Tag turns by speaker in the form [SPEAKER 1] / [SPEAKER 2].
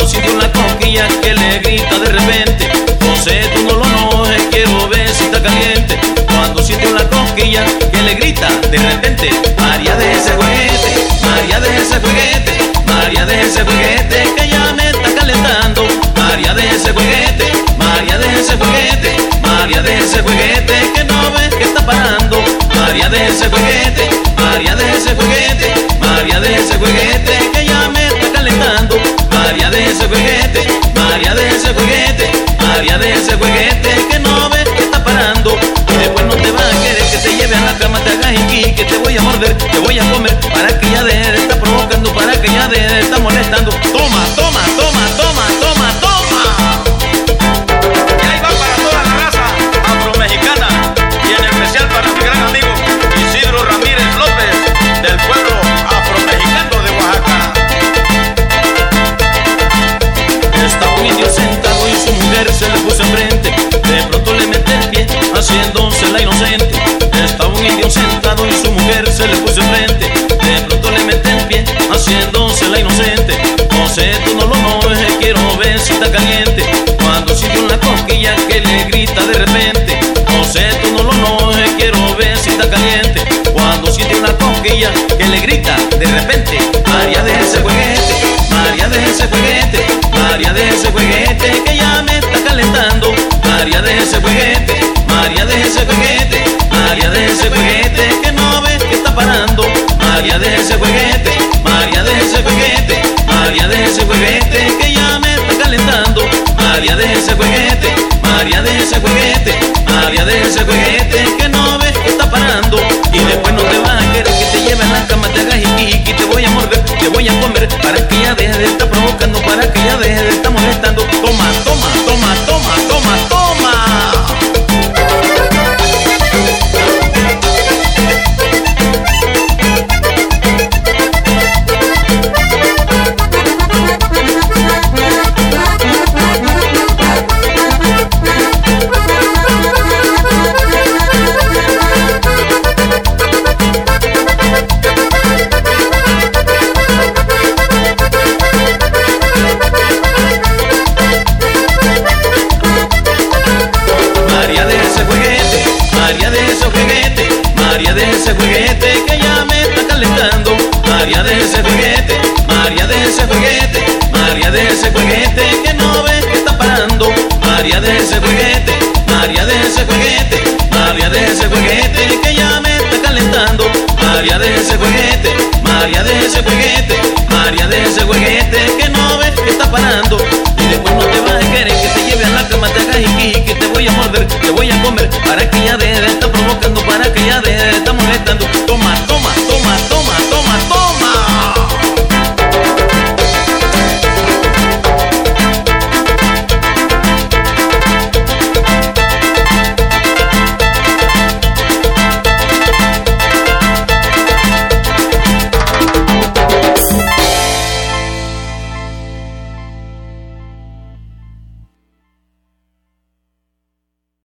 [SPEAKER 1] Cuando sintió una cosquilla que le grita de repente: José, tú no lo enojes, quiero ver si está caliente. Cuando siente una cosquilla que le grita de repente: María, deje ese juguete, María, deje ese juguete, María, deje ese juguete que ya me está calentando. María, deje ese juguete, María, deje ese juguete, María, deje ese juguete que no ves que está parando. María, deje ese juguete, María, deje ese juguete, María, deje ese juguete que ya me está calentando. María, deje ese juguete, María, deje ese juguete, María, deje ese juguete que no ves que está parando. Y después no te vas a querer que te lleve a la cama, te hagas aquí, que te voy a morder, te voy a comer, para que ya deje de estar provocando, para que ya deje de estar molestando. Toma, toma, toma, toma, toma, toma.
[SPEAKER 2] Y ahí va para toda la raza afromexicana, y en especial para mi gran amigo Isidro Ramírez López, del pueblo afromexicano de Oaxaca.
[SPEAKER 1] Estaba un indio sentado y su mujer se le puso enfrente. De pronto le mete el pie, haciéndose la inocente. Estaba un indio sentado y su mujer se le puso enfrente. De pronto le mete el pie, haciéndose la inocente. José, tú no lo enojes, quiero ver si está caliente. Cuando siente una cosquilla que le grita de repente: José, tú no lo enojes, quiero ver si está caliente. Cuando siente una cosquilla que le grita de repente: María, deje ese juguete, María, deje ese juguete, María, deje ese juguete que ya me está calentando. María, deje ese juguete, María, deje ese juguete, María, deje ese juguete que no ves que está parando. María, deje ese juguete, María, deje ese juguete, María, deje ese juguete que ya me está calentando. María, deje ese juguete, María, deje ese juguete, María, deje ese juguete que no ves que está parando. Y después no te vas a querer que te lleve a la cama, te hagas y te voy a morder, te voy a comer, para que ya deje de estar provocando, para que ya deje de estar molestando. Toma, toma, toma, toma, toma, toma. María, deje ese juguete, María, deje ese juguete, María, deje ese juguete que ya me está calentando. María, deje ese juguete, María, deje ese juguete, María, deje ese juguete que no ves que está parando. María, deje ese juguete, María, deje ese juguete, María, deje ese juguete que ya me está calentando. María, deje ese juguete, María, deje ese juguete, María, deje ese juguete que no ves